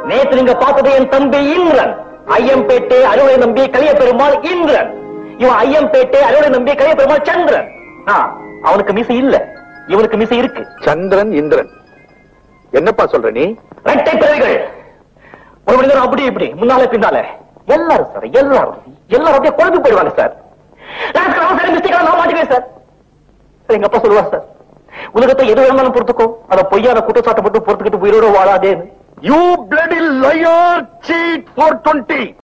நேற்று நீங்க பார்த்தது என் தம்பி இந்திரன். ஐயம்பேட்டை அறுவடை நம்பி கலிய பெருமாள் இந்திரன். இவன் ஐயம்பேட்டை அறுவடை நம்பி கலிய பெருமாள் சந்திரன். அவனுக்கு மிசை இல்ல, இவனுக்கு மிசை இருக்கு. சந்திரன் இந்திரன் என்னப்பா சொல்ற நீ? ரெட்டை பிறவிகள். ஒரு மனிதர் அப்படி இப்படி முன்னாலே பின்னால எல்லாரும் சார், எல்லாரும் அப்படியே குழம்பு போயிடுவாங்க சார். நான் மாட்டேன் சார். எங்க அப்பா சொல்லுவா சார், உலகத்தை எது வேணாலும் பொறுத்துக்கோ, அத பொய்யான குற்றச்சாட்டை மட்டும் பொறுத்துக்கிட்டு உயிரோட வாழாதேன்னு. You bloody liar, cheat 420.